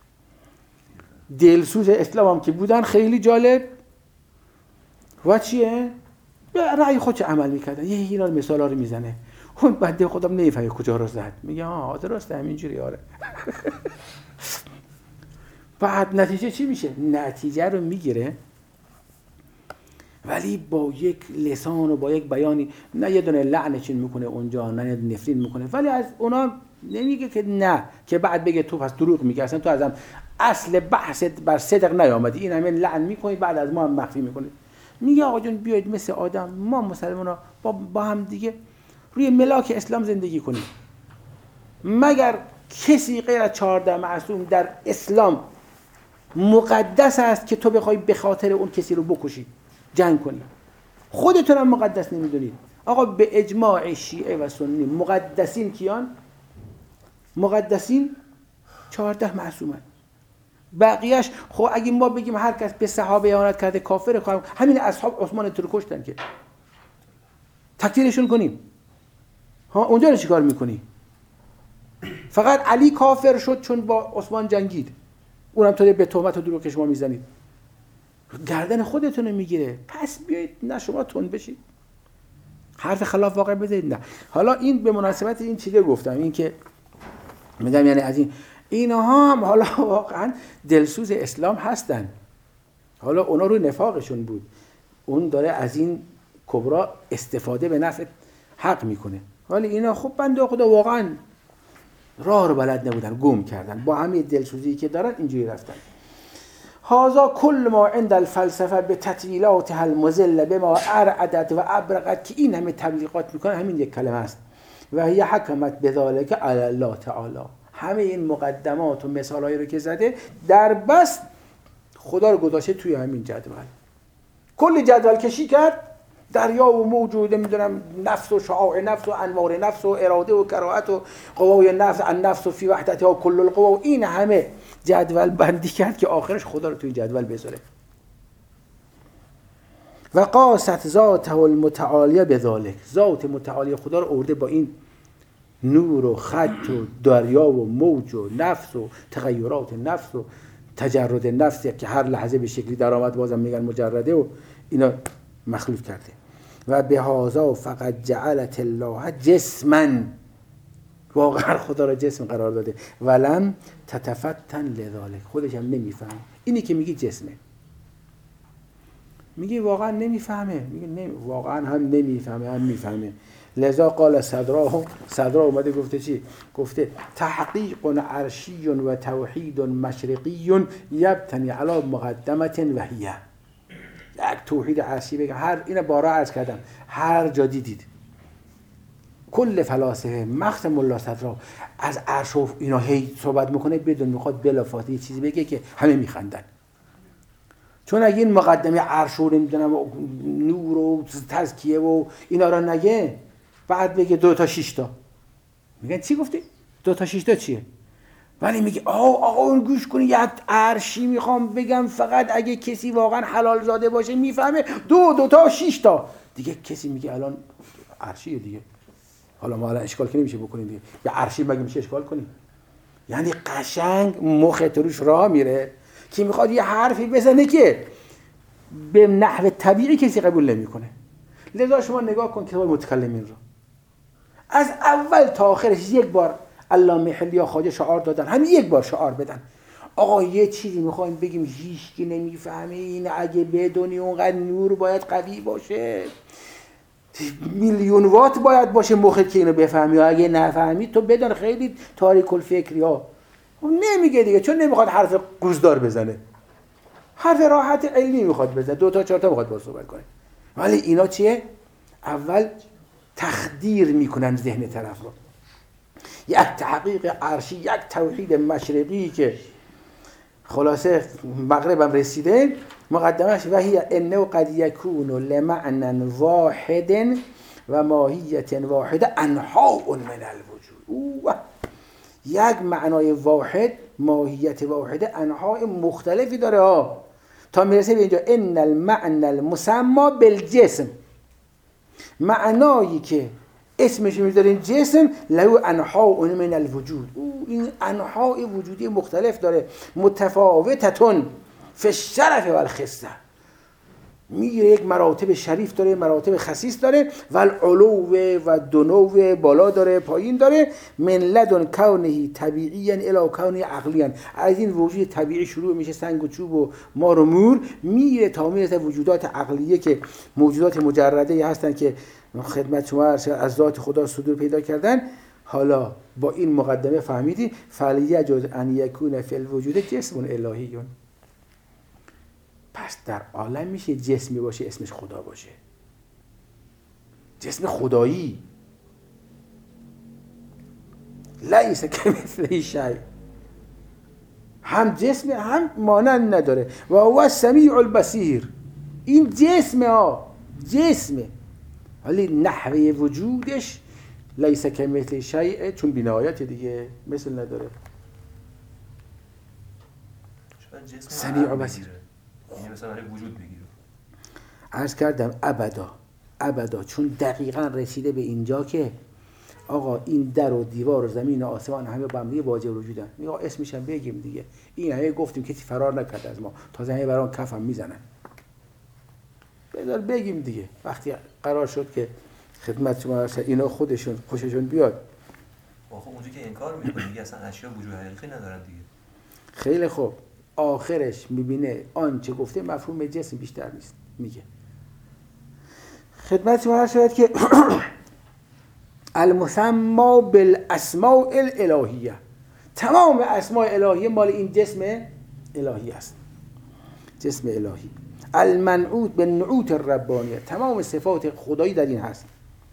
دلسوز اسلام هم که بودن خیلی جالب و چیه؟ به رأی خودش عمل میکردن. یه اینا مثالا رو میزنه، اون بنده خودم نمیفهمه کجا رو زد، میگه ها درسته همینجوری آره. بعد نتیجه چی میشه؟ نتیجه رو میگیره ولی با یک لسان و با یک بیانی، نه یه دونه لعنشون میکنه اونجا، نه نفرین میکنه، ولی از اونا نمیگه که نه که بعد بگه تو پس دروغ میگی، اصلا تو ازم اصل بحثت بر صدق نیامدی، این همه لعن میکنی بعد از ما هم مخفی میکنی. میگه آقا جون بیاید مثل آدم ما مسلمان‌ها با هم دیگه روی ملاک اسلام زندگی کنیم. مگر کسی غیر از 14 معصوم در اسلام مقدس است که تو بخوای به خاطر اون کسی رو بکشی، جنگ کنی؟ خودتون هم مقدس نمیدونید. آقا به اجماع شیعه و سنی مقدسین کیان؟ مقدسین 14 معصومن. بقیهش خب اگه ما بگیم هر کس به صحابه اهانت کرده کافره، همین اصحاب عثمان رو کشتن که تکفیرشون کنیم؟ ها اونجا رو چیکار میکنی؟ فقط علی کافر شد چون با عثمان جنگید، اونم تو به تهمت و دروغ که شما میزنید گردن خودتون میگیره. پس بیایید نه شما تون بشید، حرف خلاف واقع بزنید. نه حالا این به مناسبت این چیزی گفتم، این که میگم یعنی از اینها هم حالا واقعا دلسوز اسلام هستن، حالا اونا رو نفاقشون بود، اون داره از این کبرا استفاده به نفع حق میکنه، ولی اینا خب بنده خدا واقعا راه رو بلد نبودن، گم کردن، با همه دلسوزی که دارن اینجوری رفتن. هذا کل ما عند الفلسفه به تطویلاتها المذله بما ارعدت و ابرقت، که این همه تبلیغات میکنه همین یک کلمه است، و هی حکمت بذالک علی الله تعالی. همه این مقدمات و مثالایی رو که زده در بس خدا رو گذاشته توی همین جدول، کل جدول کشی کرد، دریا و موجود نمیدونم نفس و شعاع نفس و انوار نفس و اراده و کراهت و قوای نفس، النفس و فی وحدتها کل القوا، این همه جدول بندی کرد که آخرش خدا رو توی جدول بذاره. و قاست ذاته المتعالیه بذالک، ذات متعالی خدا رو آورده با این نور و خط و دریا و موج و نفس و تغییرات نفس و تجرد نفس که هر لحظه به شکلی در آمد، بازم میگن مجرده، و اینا مخلوط کرده. و به هذا فقط جعلت الله جسما، واقعا خدا را جسم قرار داده، ولم تتفتن لذالک، خودش هم نمیفهم. اینی که میگی جسمه، میگی واقعا نمیفهمه، میگه واقعا هم نمیفهمه هم میفهمه. لذا قال صدرا اومده گفته چی؟ گفته تحقیق عرشی و توحید مشرقی یبتنی علی مقدمه وحیه، یک توحید عرشی بگم، هر اینو بارها عرض کردم، هر جا دیدید کل فلاسفه مخصوصا ملا صدرا از عرش و اینا هی صحبت میکنه بدون میخواد بلافاصله یه چیزی بگه که همه میخندن. چون اگه این مقدمه عرش و نمیدونم نور و تزکیه و اینا را نگه، بعد بگه 2 تا 6 تا، میگن چی گفتی؟ 2 تا 6 تا چیه؟ ولی میگه آقا اون گوش کنی، یک عرشی میخوام بگم فقط اگه کسی واقعا حلال زاده باشه میفهمه 2 تا 6 تا. دیگه کسی میگه الان عرشیه دیگه، حالا ما الان اشکال که نمیشه بکنیم دیگه، یا عرشی مگه میشه اشکال کنیم؟ یعنی قشنگ مخت روش راه میره که میخواد یه حرفی بزنه که به نحو طبیعی کسی قبول نمیکنه. لذا شما نگاه کن کتاب متکلمین رو، از اول تا آخرش یک بار علامه حلی یا خواجه شعار دادن، همین یک بار شعار بدن آقا یه چیزی میخوایم بگیم هیچکی نمیفهمه، این اگه بدونی اونقدر نور باید قوی باشه، میلیون وات باید باشه مخت که اینو بفهمی، اگه نفهمی تو بدون خیلی تاریک الفکری ها. نمیگه دیگه، چون نمیخواد حرف گوزدار بزنه، حرف راحت علمی میخواد بزنه، 2 تا 4 تا میخواد با صحبت کنه. ولی اینا چیه؟ اول تخدیر میکنن ذهن طرف رو. یک تحقیق عرشی، یک توحید مشرقی که خلاصه مغرب هم رسیده، مقدمش و هی انه قد یکون لمعنى واحد و ماهیت واحده انحاء من الوجود. یک معنای واحد، ماهیت واحده، انحاء مختلفی داره ها، تا میرسه به اینجا ان المعنى المسمى بالجسم، معنایی که اسمش میذارین جسم، له انحاء من الوجود، این انحاء وجودی مختلف داره، متفاوتتون فی الشرف و الخصه، میگیره یک مراتب شریف داره، مراتب خصیص داره، و العلو و دنو بالا داره، پایین داره، من لدن کونه طبیعی الی کونه عقلی، از این وجود طبیعی شروع میشه، سنگ و چوب و مار و مور، میره تا میرسه وجودات عقلیه که موجودات مجرده هستن که خدمت شما از ذات خدا صدور پیدا کردن. حالا با این مقدمه فهمیدی فلیجوز ان یکون فی الوجود جسم الهی، پس در عالم میشه جسمی باشه اسمش خدا باشه، جسم خدایی، لیس کمثله شیء، هم جسم هم مانند نداره، و هو السمیع البصیر. این جسمه ولی نحوه وجودش لیس کمثله شیء، چون بی‌نهایت دیگه، مثل نداره. سمیع و بصیر مثلا وجود بگیره. عرض کردم ابدا، چون دقیقاً رسیده به اینجا که آقا این در و دیوار و زمین و آسمان همه با هم دیگه واجب وجودن. میگه اسمش هم بگیم دیگه، این همه گفتیم کسی فرار نکرد از ما، تازه همه برام کفم میزنن، بذار بگیم دیگه. وقتی قرار شد که خدمت شما اینا خودشون خوششون بیاد، آخه اونجا که انکار میکنه دیگه اصلا اشیا وجود حقیقی ندارن دیگه. خیلی خوب، آخرش میبینه آنچه گفته مفهوم جسم بیشتر نیست. میگه خدمت شما شد که المسمى بالاسماء الالهیه، تمام اسماء الهیه مال این جسم الهی است، جسم الهی. المنعوت بالنعوت الربانیه، تمام صفات خدایی در این هست.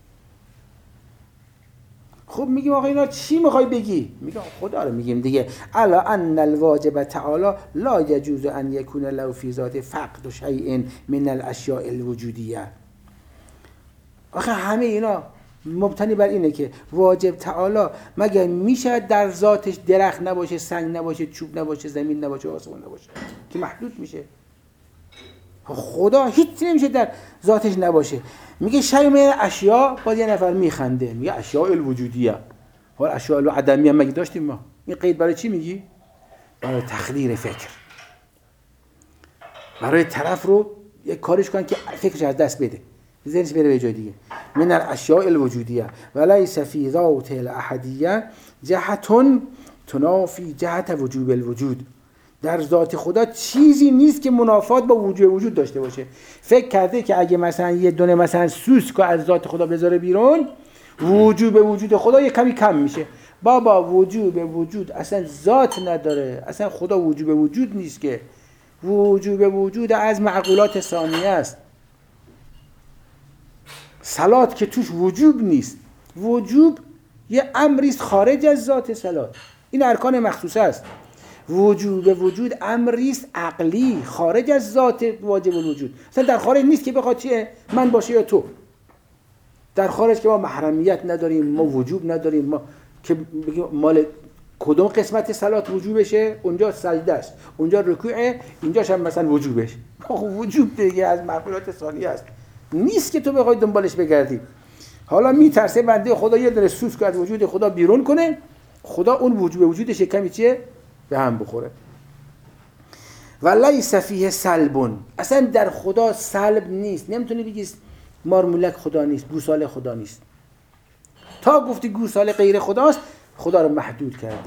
خب میگیم آقا اینا چی میخوای بگی؟ میگم خدا رو میگیم دیگه. الا ان الواجب تعالی لا يجوز ان يكون له في ذات فقد شيء من الاشیاء الوجودیه. آخه همه اینا مبتنی بر اینه که واجب تعالی مگر میشه در ذاتش درخت نباشه، سنگ نباشه، چوب نباشه، زمین نباشه، آسمان نباشه که محدود میشه. خدا هیچ نمیشه در ذاتش نباشه. میگه شیء من اشیا، باز یه نفر میخنده میگه اشیاء الوجودیه. حالا اشیاء العدمیه مگه داشتیم ما؟ این قید برای چی میگی؟ برای تخدیر فکر، برای طرف رو یک کارش کن که فکرش از دست بده، ذهنش بره به جای دیگه. من الاشیاء الوجودیه ولیس فی ذات الاحدیه جهت تنافی جهت وجوب الوجود. در ذات خدا چیزی نیست که منافات با وجود داشته باشه. فکر کرده که اگه مثلا یه دونه مثلا سوسک از ذات خدا بذاره بیرون، وجوب وجود خدا یه کمی کم میشه. بابا وجوب وجود اصلا ذات نداره، اصلا خدا وجوب وجود نیست که، وجوب وجود از معقولات ثانیه است. صلات که توش وجوب نیست، وجوب یه امری است خارج از ذات صلات، این ارکان مخصوصه است. وجوب وجود امری است عقلی خارج از ذات واجب الوجود، مثلا در خارج نیست که بخواد چیه من باشه یا تو. در خارج که ما محرمیت نداریم، ما وجوب نداریم، ما که بگیم مال کدوم قسمت صلات وجوبشه، اونجا سجده است، اونجا رکوعه، اینجاش هم مثلا وجوبش. وجوب دیگه از معقولات ثانیه است، نیست که تو بخوای دنبالش بگردی. حالا میترسه بنده خدا یه دونه سوس که از وجود خدا بیرون کنه، خدا اون وجوب وجودش کمی چیه به هم بخوره. ولیس فیه سلبون، اصلا در خدا سلب نیست. نمیتونی بگی مارمولک خدا نیست، گوساله خدا نیست. تا گفتی گوساله غیر خداست، خدا رو محدود کردی.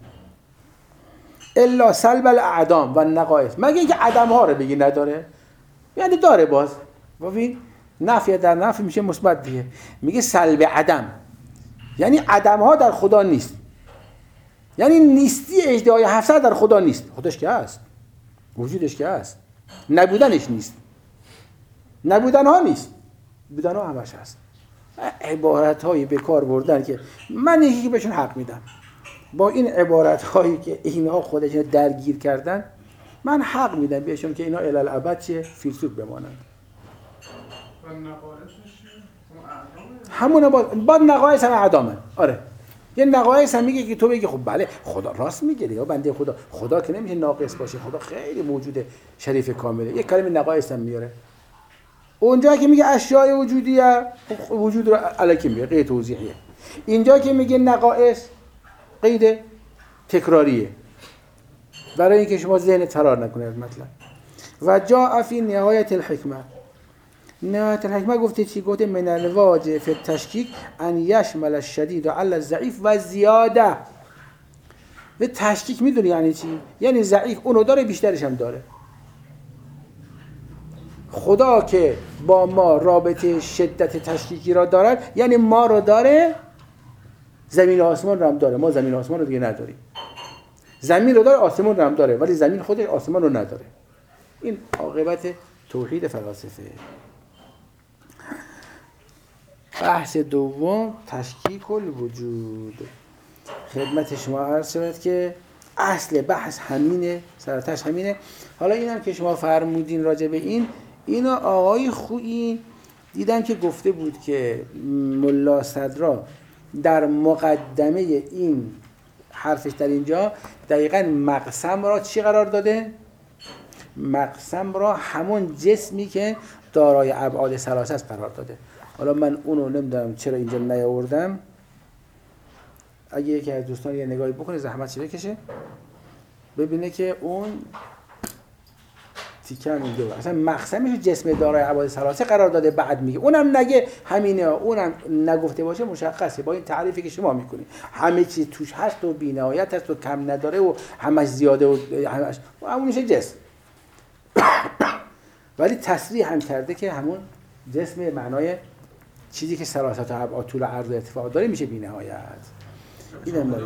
الا سلب الاعدام و النقائص، مگه اینکه عدم ها رو بگی نداره، یعنی داره. باز ببین نفی در نفی میشه مثبت دیگه. میگه سلب عدم یعنی عدم ها در خدا نیست، یعنی نیستی اجدهای 700 در خدا نیست. خودش که هست، وجودش که هست، نبودنش نیست، نبودن ها نیست، بودن ها همش هست. عبارت هایی به کار بردن که من یکی بهشون حق میدم. با این عبارت هایی که اینها خودشون درگیر کردن، من حق میدم بهشون که اینا الالعبد چه فیلسوف بمانند. همون با نقایص هم اعدامن. آره یه نقایص هم میگه که تو بگی خب بله خدا راست میگه دیگه، بنده خدا که نمیشه ناقص باشه، خدا خیلی موجود شریف کامله. یه کلمه نقایص هم میاره. اونجا که میگه اشیاء وجودیه، وجود رو الکی میگه، قید توضیحیه. اینجا که میگه نقایص، قید تکراریه، برای اینکه شما ذهن فرار نکنه از مطلب. و جاء فی نهایت الحکمه، نهایت الحکمه گفته چی؟ گفته من الواجب فی التشکیک ان یشمل الشدید علی الضعیف و زیاده. به تشکیک میدونی یعنی چی؟ یعنی ضعیف اونو داره، بیشترش هم داره. خدا که با ما رابطه شدت تشکیکی را دارد، یعنی ما رو داره، زمین و آسمان رو هم داره. ما زمین و آسمان رو دیگه نداریم. زمین رو داره، آسمان رو هم داره، ولی زمین خودش آسمان رو نداره. این عاقبت توحید فلاسفه. بحث دوم تشکیک الوجود. خدمت شما عرض شود که اصل بحث همینه، سرتش همینه. حالا اینم که شما فرمودین راجع به اینا آقای خویی دیدم که گفته بود که ملا صدرا در مقدمه این حرفش در اینجا دقیقاً مقسم را چی قرار داده؟ مقسم را همون جسمی که دارای ابعاد ثلاثه است قرار داده. حالا من اونو نمیدونم چرا اینجا نیاوردم. اگه یکی از دوستان یه نگاهی بکنه زحمتش بکشه ببینه که اون تیکه هم اینجا اصلا مقسمش جسم دارای ابعاد ثلاثه قرار داده. بعد میگه اونم نگه همینه، اونم نگفته باشه مشخصه با این تعریفی که شما میکنید همه چیز توش هست و بی‌نهایت هست و کم نداره و همش زیاده و همش همون میشه جسم. ولی تصریح هم کرده که همون جسم معنای چیزی که ثلاثه تا ابعاد طول و عرض و ارتفاع داره میشه بی‌نهایت. اینم داره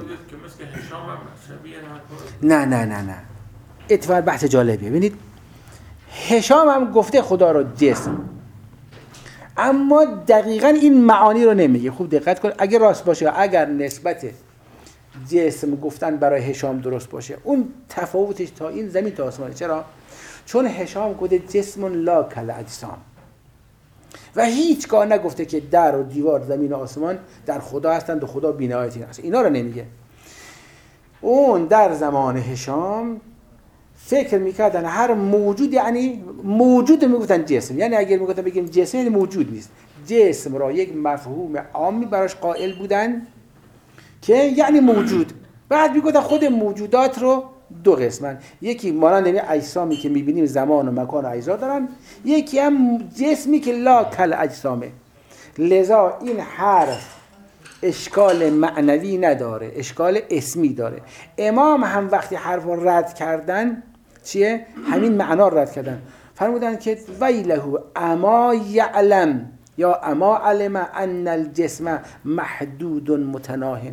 نه اتفاق بحث جالبیه. ببینید هشام هم گفته خدا رو جسم، اما دقیقاً این معانی رو نمیگه. خوب دقت کن، اگر راست باشه، اگر نسبت جسم گفتن برای هشام درست باشه، اون تفاوتش تا این زمین تا آسمانه. چرا؟ چون هشام گفته جسم لا کل اجسام و هیچگاه نگفته که در و دیوار زمین و آسمان در خدا هستند و خدا بی‌نهایتی هست. اینا رو نمیگه. اون در زمان هشام فکر میکردن هر موجود، یعنی موجود میگفتن جسم، یعنی اگر میگفتن بگیم جسم یعنی موجود نیست. جسم را یک مفهوم عامی براش قائل بودن که یعنی موجود. بعد میگفتن خود موجودات رو دو قسمن، یکی مانند این اجسامی که میبینیم زمان و مکان و اجزا دارن، یکی هم جسمی که لا کل اجسامه. لذا این حرف اشکال معنوی نداره، اشکال اسمی داره. امام هم وقتی حرف رو رد کردن چیه؟ همین معنا رد کردن. فرمودن که ویله اما یعلم یا اما علم ان الجسم محدود متناهی.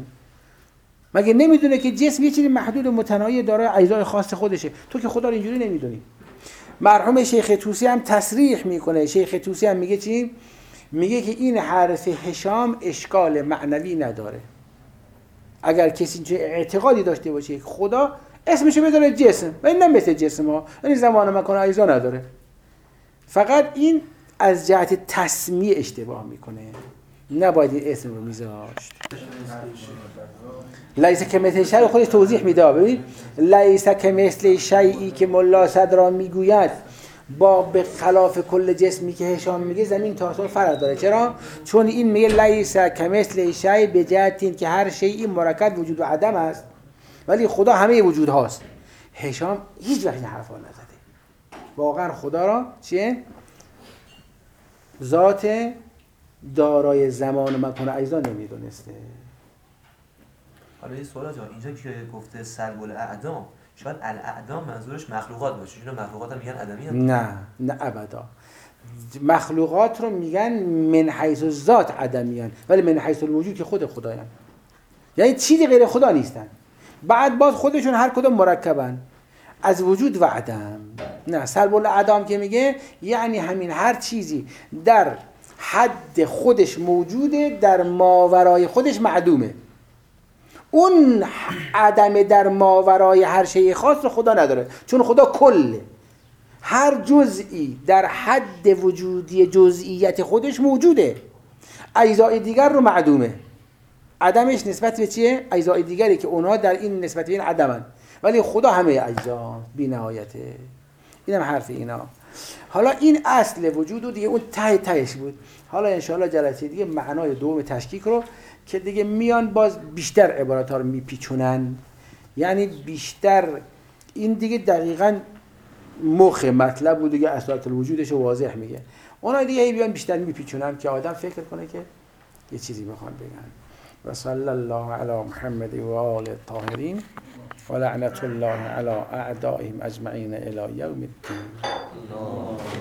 مگه نمیدونه که جسم یه چیزی محدود و متناهی داره، اجزای خاص خودشه؟ تو که خدا رو اینجوری نمیدونی. مرحوم شیخ طوسی هم تصریح میکنه. شیخ طوسی هم میگه چی؟ میگه که این حرف هشام اشکال معنوی نداره. اگر کسی چه اعتقادی داشته باشه که خدا اسمشو بذاره جسم و این نه مثل جسم ها، این زمان مکان اجزا نداره، فقط این از جهت تسمیه اشتباه میکنه، نباید این اسم رو میذاشت. لیس کمثل شیء خودش توضیح میده. ببین لیس کمثل شیئی که ملا صدرا میگوید با به خلاف کل جسمی که هشام میگه زمین تا آسمان فرق داره. چرا؟ چون این میگه لیس کمثل شیء به جهت این که هر شیئی مرکب وجود و عدم است، ولی خدا همه وجود هاست. هشام هیچ وقت این حرفا نزده. واقعا خدا را چیه؟ ذات دارای زمان و مکان و اجزا نمیدونسته. حالا یه سوال جان، اینجا که گفته سلب الاعدام، شاید الاعدام منظورش مخلوقات باشه، چون مخلوقات هم میگن ادمی هم؟ نه ابدا. مخلوقات رو میگن من حیث ذات ادمیان، ولی من حیث الوجود که خود خدایان، یعنی چیزی غیر خدا نیستن. بعد باز خودشون هر کدوم مرکبن از وجود و عدم. نه، سلب الاعدام که میگه یعنی همین هر چیزی در حد خودش موجوده، در ماورای خودش معدومه. اون عدم در ماورای هر شیء خاص رو خدا نداره، چون خدا کله. هر جزئی در حد وجودی جزئیت خودش موجوده، اجزای دیگر رو معدومه. عدمش نسبت به چیه؟ اجزای دیگری که اونها در این نسبت به این عدمن، ولی خدا همه اجزا بی نهایته. اینم حرف اینا. حالا این اصل وجود و دیگه اون تهش بود. حالا انشاءالله جلسه دیگه معنای دوم تشکیک رو که دیگه میان باز بیشتر عبارات ها رو میپیچونن، یعنی بیشتر این دیگه دقیقاً مخ مطلب بود دیگه، اساس الوجودش رو واضح میگه. اونا دیگه بیان بیشتر میپیچونن که آدم فکر کنه که یه چیزی میخوان بگن. و صلی الله علی محمد و آل الطاهرین و لعنت الله علی اعدائهم اجمعین الی یوم الدین.